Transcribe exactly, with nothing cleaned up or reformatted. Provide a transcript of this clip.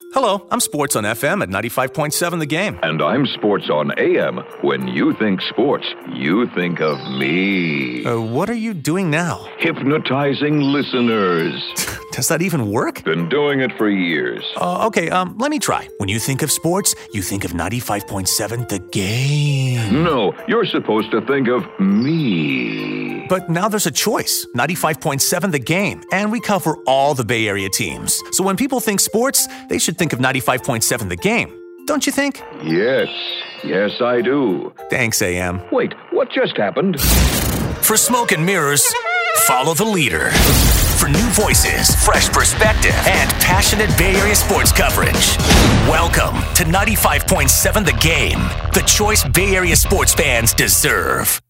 Hello, I'm Sports on F M at ninety-five point seven The Game. And I'm Sports on A M. When you think sports, you think of me. Uh, what are you doing now? Hypnotizing listeners. Does that even work? Been doing it for years. Uh, okay, um, let me try. When you think of sports, you think of ninety-five point seven The Game. No, you're supposed to think of me. But now there's a choice. ninety-five point seven The Game. And we cover all the Bay Area teams. So when people think sports, they should think of ninety-five point seven The Game. Don't you think? Yes. Yes, I do. Thanks, A M. Wait, what just happened? For Smoke and Mirrors, follow the leader. For new voices, fresh perspective, and passionate Bay Area sports coverage. Welcome to ninety-five point seven The Game, the choice Bay Area sports fans deserve.